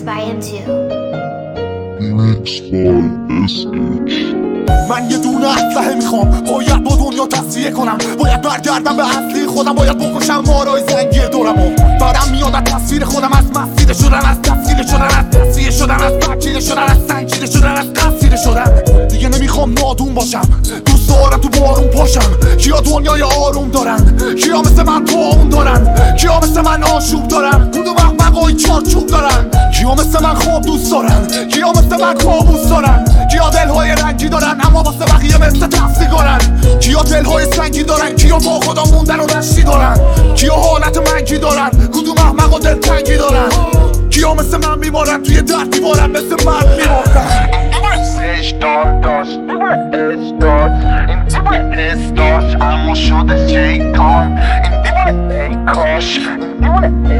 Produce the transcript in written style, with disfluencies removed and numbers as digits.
by M2. Mixed by SH. من یه دونه اسلحه میخوام، باید با دنیا تصفیه کنم، باید برگردم به اصلی خودم، باید بکشم مارای زنگی دورمو. دارم میاد از تصویر خودم، از مسیر شدن، از تفصیل شدن، از تصفیه شدن، از ترکیده شدن، از سنجیده شدن، از قصیده شدن. دیگه نمیخوام نادون باشم، دوست دارم تو بارون پاشم. کیا دنیای آروم دارن، کیا مثل من اون دارن، کیا مثل من آشوب دارن، کدوم احمقای چارچوب دارن، کیا مثل من خواب دوست دارن، کیا مثل من کابوس دارن، کیا دلهای رنگی دارن اما واسه بقیه مثل تفسیگارن، کیا دلهای سنگی دارن، کیا با خدا موندن و نشتی دارن، کیا حالت منگی دارن، کدوم احمق و دلتنگی دارن، کیا مثل من میمارن توی درد دیوارن مثل من میمارن. اما شده شیطان این دیوانه ای کاش این دیوانه